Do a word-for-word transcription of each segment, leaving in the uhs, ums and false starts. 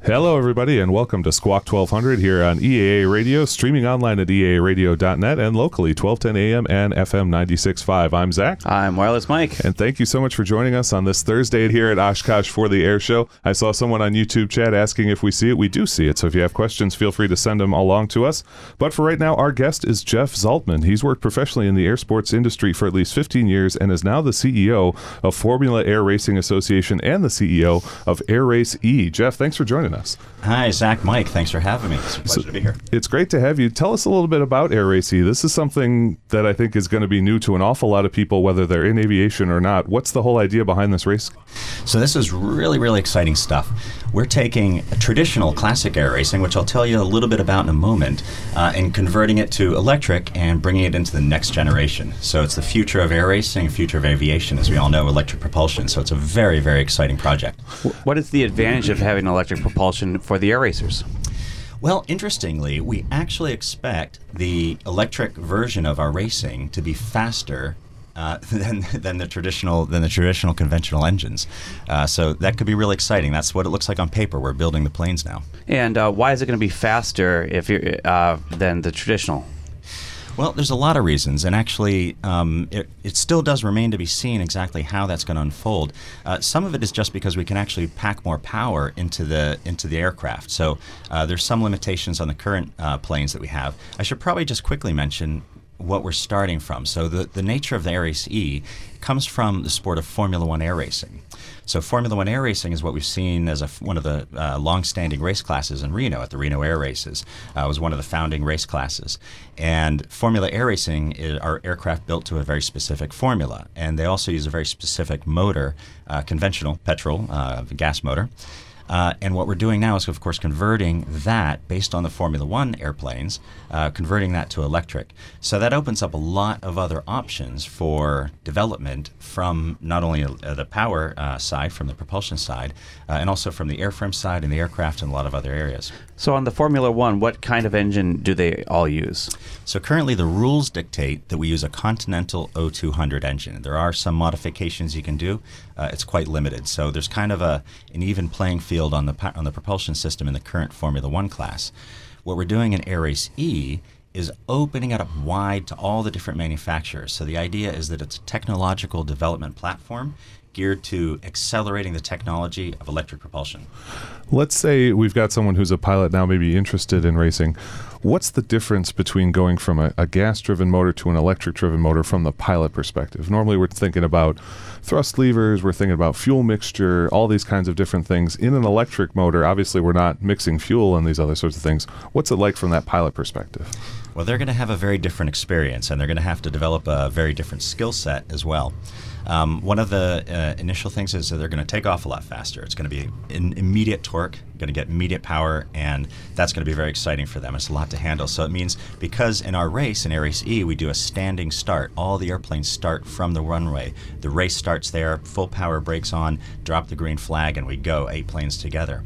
Hello, everybody, and welcome to Squawk twelve hundred here on E A A Radio, streaming online at E A A radio dot net and locally twelve ten A M and F M ninety-six point five. I'm Zach. I'm Wireless Mike. And thank you so much for joining us on this Thursday here at Oshkosh for the Air Show. I saw someone on YouTube chat asking if we see it. We do see it, so if you have questions, feel free to send them along to us. But for right now, our guest is Jeff Zaltman. He's worked professionally in the air sports industry for at least fifteen years and is now the C E O of Formula Air Racing Association and the C E O of Air Race E. Jeff, thanks for joining us. Hi, Zach, Mike. Thanks for having me. It's a pleasure so, to be here. It's great to have you. Tell us a little bit about Air Race E. This is something that I think is going to be new to an awful lot of people, whether they're in aviation or not. What's the whole idea behind this race? So this is really, really exciting stuff. We're taking a traditional classic air racing, which I'll tell you a little bit about in a moment, uh, and converting it to electric and bringing it into the next generation. So it's the future of air racing, future of aviation, as we all know, electric propulsion. So it's a very, very exciting project. What is the advantage of having electric propulsion for the air racers? Well, interestingly, we actually expect the electric version of our racing to be faster uh, than than the traditional than the traditional conventional engines. Uh, so that could be really exciting. That's what it looks like on paper. We're building the planes now. And uh, why is it going to be faster if you're uh, than the traditional? Well, there's a lot of reasons, and actually, um, it, it still does remain to be seen exactly how that's going to unfold. Uh, some of it is just because we can actually pack more power into the into the aircraft. So uh, there's some limitations on the current uh, planes that we have. I should probably just quickly mention what we're starting from. So the, the nature of the Air Race E comes from the sport of Formula One air racing. So Formula One air racing is what we've seen as a, one of the uh, long-standing race classes in Reno at the Reno Air Races. Uh, it was one of the founding race classes. And Formula air racing is, are aircraft built to a very specific formula. And they also use a very specific motor, uh, conventional petrol, uh, gas motor. Uh, and what we're doing now is, of course, converting that based on the Formula One airplanes, uh, converting that to electric. So that opens up a lot of other options for development from not only uh, the power uh, side, from the propulsion side, uh, and also from the airframe side and the aircraft and a lot of other areas. So on the Formula One, what kind of engine do they all use? So currently the rules dictate that we use a Continental O two hundred engine. There are some modifications you can do. Uh, it's quite limited. So there's kind of a an even playing field on the on the propulsion system in the current Formula One class. What we're doing in Air Race E is opening it up wide to all the different manufacturers. So the idea is that it's a technological development platform geared to accelerating the technology of electric propulsion. Let's say we've got someone who's a pilot now maybe interested in racing. What's the difference between going from a, a gas-driven motor to an electric-driven motor from the pilot perspective? Normally we're thinking about thrust levers, we're thinking about fuel mixture, all these kinds of different things. In an electric motor, obviously we're not mixing fuel and these other sorts of things. What's it like from that pilot perspective? Well, they're going to have a very different experience, and they're going to have to develop a very different skill set as well. Um, one of the uh, initial things is that they're going to take off a lot faster. It's going to be in immediate torque, going to get immediate power, and that's going to be very exciting for them. It's a lot to handle. So it means because in our race, in Air Race E, we do a standing start. All the airplanes start from the runway. The race starts there, full power brakes on, drop the green flag, and we go, eight planes together.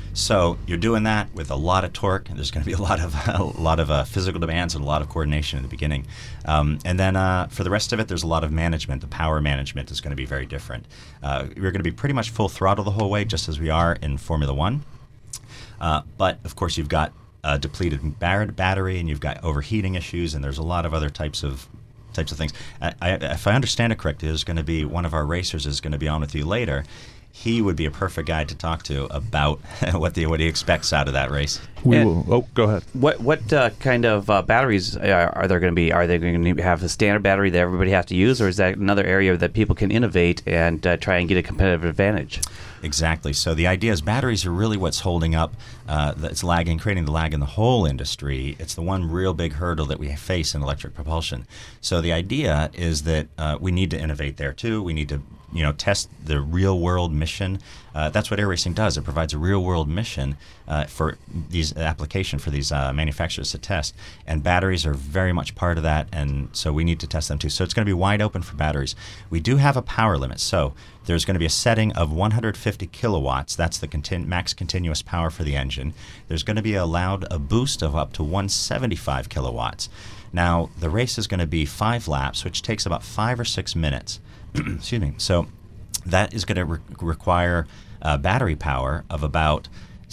So you're doing that with a lot of torque, and there's going to be a lot of a lot of uh, physical demands and a lot of coordination in the beginning. Um, and then uh, for the rest of it, there's a lot of management. The power management is going to be very different. Uh, we're going to be pretty much full throttle the whole way, just as we are in Formula One. Uh, but of course, you've got a depleted bar- battery, and you've got overheating issues, and there's a lot of other types of types of things. I, I, if I understand it correctly, there's going to be one of our racers is going to be on with you later. He would be a perfect guy to talk to about what the what he expects out of that race. We And will. Oh, go ahead. What what uh, kind of uh, batteries are, are there going to be? Are they going to have a standard battery that everybody has to use, or is that another area that people can innovate and uh, try and get a competitive advantage? Exactly. So the idea is batteries are really what's holding up, uh, that's lagging, creating the lag in the whole industry. It's the one real big hurdle that we face in electric propulsion. So the idea is that uh, we need to innovate there too. We need to, you know, test the real world mission. Uh, that's what air racing does. It provides a real world mission uh, for these application for these uh, manufacturers to test. And batteries are very much part of that. And so we need to test them too. So it's going to be wide open for batteries. We do have a power limit. So there's going to be a setting of one hundred fifty kilowatts. That's the contin- max continuous power for the engine. There's going to be allowed a boost of up to one hundred seventy-five kilowatts. Now, the race is going to be five laps, which takes about five or six minutes. Excuse me. So that is going to re- require uh, battery power of about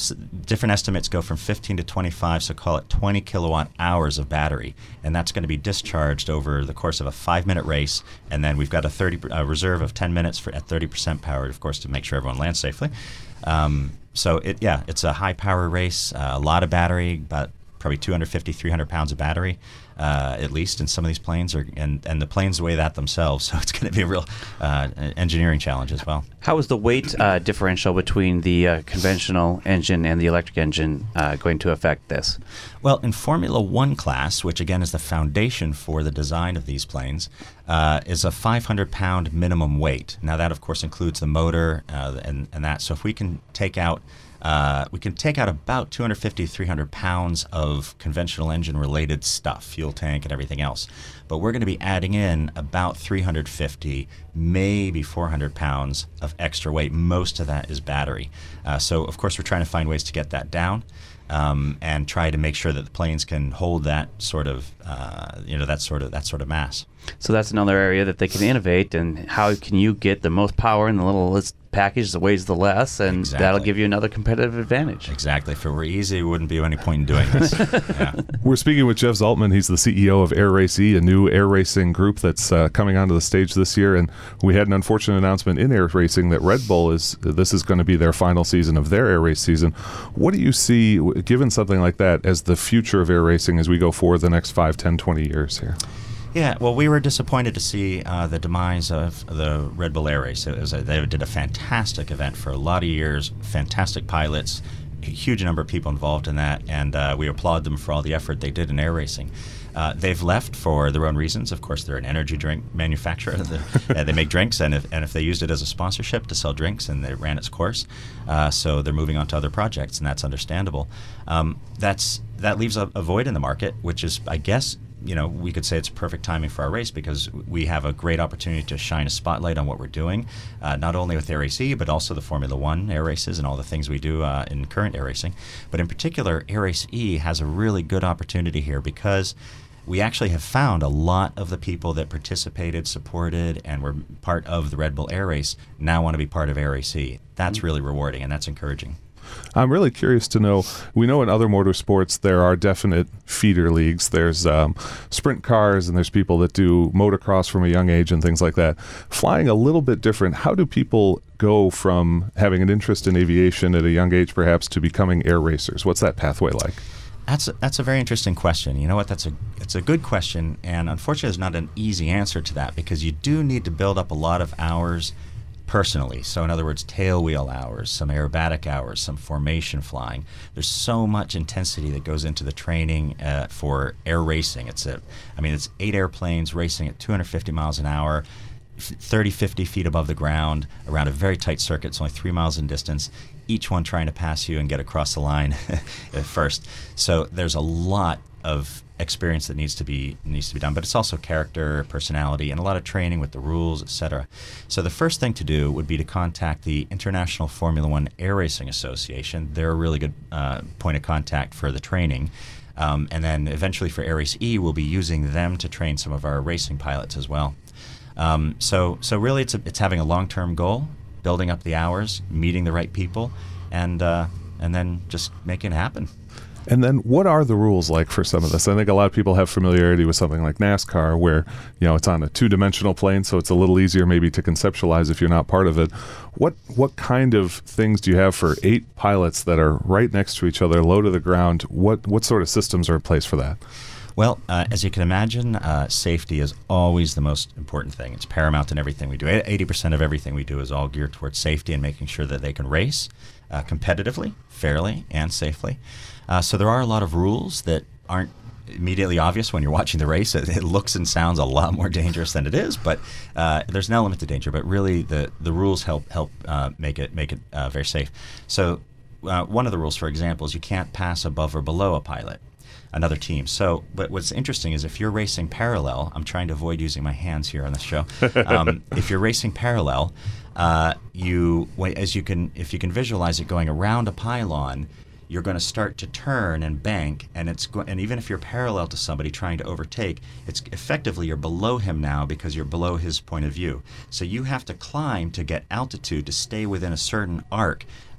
s- different estimates go from fifteen to twenty-five, so call it twenty kilowatt hours of battery, and that's going to be discharged over the course of a five-minute race, and then we've got a thirty uh, reserve of ten minutes for at thirty percent power, of course, to make sure everyone lands safely. Um, so it, yeah, it's a high-power race, uh, a lot of battery, about probably two hundred fifty, three hundred pounds of battery, uh, at least in some of these planes, are, and, and the planes weigh that themselves, so it's going to be a real uh, engineering challenge as well. How is the weight uh, differential between the uh, conventional engine and the electric engine uh, going to affect this? Well, in Formula One class, which again is the foundation for the design of these planes, uh, is a five hundred pound minimum weight. Now that, of course, includes the motor uh, and, and that. So if we can take out Uh, we can take out about two hundred fifty, three hundred pounds of conventional engine-related stuff, fuel tank and everything else. But we're going to be adding in about three hundred fifty, maybe four hundred pounds of extra weight. Most of that is battery. Uh, so, of course, we're trying to find ways to get that down. Um, and try to make sure that the planes can hold that sort of, uh, you know, that sort of that sort of mass. So that's another area that they can innovate. And how can you get the most power in the littlest package that weighs the less, and Exactly. that'll give you another competitive advantage. Exactly. If it were easy, it wouldn't be any point in doing this. Yeah. We're speaking with Jeff Zaltman. He's the C E O of Air Race E, a new air racing group that's uh, coming onto the stage this year. And we had an unfortunate announcement in air racing that Red Bull is, this is going to be their final season of their air race season. What do you see, given something like that, as the future of air racing as we go forward the next five, ten, twenty years here? Yeah, well, we were disappointed to see uh, the demise of the Red Bull Air Race. It was a, they did a fantastic event for a lot of years, fantastic pilots, a huge number of people involved in that, and uh, we applaud them for all the effort they did in air racing. Uh, they've left for their own reasons. Of course, they're an energy drink manufacturer. uh, they make drinks, and if, and if they used it as a sponsorship to sell drinks, and it ran its course, uh, so they're moving on to other projects, and that's understandable. Um, that's that leaves a, a void in the market, which is, I guess, you know, we could say it's perfect timing for our race because we have a great opportunity to shine a spotlight on what we're doing, uh, not only with Air Race E, but also the Formula One air races and all the things we do uh, in current air racing. But in particular, Air Race E has a really good opportunity here because we actually have found a lot of the people that participated, supported, and were part of the Red Bull Air Race now want to be part of Air Race E. That's really rewarding, and that's encouraging. I'm really curious to know, we know in other motorsports there are definite feeder leagues. There's um, sprint cars and there's people that do motocross from a young age and things like that. Flying a little bit different, how do people go from having an interest in aviation at a young age perhaps to becoming air racers? What's that pathway like? That's a, that's a very interesting question. You know what? That's a it's a good question, and unfortunately, there's not an easy answer to that because you do need to build up a lot of hours personally. So in other words, tailwheel hours, some aerobatic hours, some formation flying. There's so much intensity that goes into the training uh, for air racing. It's a, I mean, it's eight airplanes racing at two hundred fifty miles an hour, thirty, fifty feet above the ground, around a very tight circuit. It's only three miles in distance, each one trying to pass you and get across the line at first. So there's a lot of experience that needs to be needs to be done, but it's also character, personality, and a lot of training with the rules, et cetera. So the first thing to do would be to contact the International Formula One Air Racing Association. They're a really good uh, point of contact for the training. Um, and then eventually for Air Race E, we'll be using them to train some of our racing pilots as well. Um, so so really it's a, it's having a long-term goal, building up the hours, meeting the right people, and uh, and then just making it happen. And then what are the rules like for some of this? I think a lot of people have familiarity with something like NASCAR where, you know, it's on a two-dimensional plane, so it's a little easier maybe to conceptualize if you're not part of it. What what kind of things do you have for eight pilots that are right next to each other, low to the ground? What, what sort of systems are in place for that? Well, uh, as you can imagine, uh, safety is always the most important thing. It's paramount in everything we do. eighty percent of everything we do is all geared towards safety and making sure that they can race uh, competitively, fairly, and safely. Uh, so there are a lot of rules that aren't immediately obvious when you're watching the race. It, it looks and sounds a lot more dangerous than it is, but uh, there's an element to danger. But really, the, the rules help help uh, make it make it uh, very safe. So uh, one of the rules, for example, is you can't pass above or below a pilot, another team. So, but what's interesting is if you're racing parallel, I'm trying to avoid using my hands here on the show. Um, if you're racing parallel, uh, you as you can if you can visualize it going around a pylon, you're going to start to turn and bank, and it's go- and even if you're parallel to somebody trying to overtake, it's effectively you're below him now because you're below his point of view. So you have to climb to get altitude to stay within a certain arc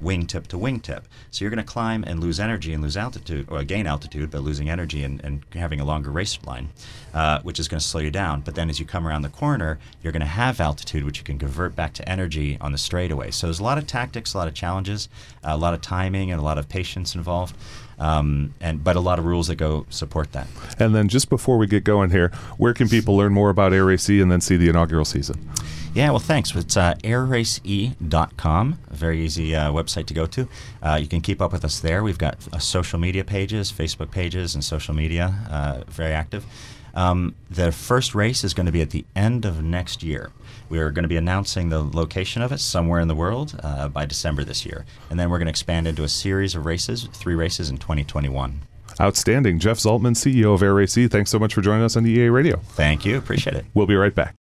wingtip to wingtip. So you're going to climb and lose energy and lose altitude, or gain altitude by losing energy and, and having a longer race line, uh, which is going to slow you down. But then as you come around the corner, you're going to have altitude, which you can convert back to energy on the straightaway. So there's a lot of tactics, a lot of challenges, a lot of timing, and a lot of patience involved. Um, and but a lot of rules that go support that. And then just before we get going here, where can people learn more about Air A C and then see the inaugural season? Yeah, well, thanks. It's uh, air race e dot com, a very easy uh, website to go to. Uh, you can keep up with us there. We've got uh, social media pages, Facebook pages, and social media, uh, very active. Um, the first race is going to be at the end of next year. We are going to be announcing the location of it somewhere in the world uh, by December this year. And then we're going to expand into a series of races, three races in twenty twenty-one. Outstanding. Jeff Zaltman, C E O of Air A C, thanks so much for joining us on E A Radio. Thank you. Appreciate it. We'll be right back.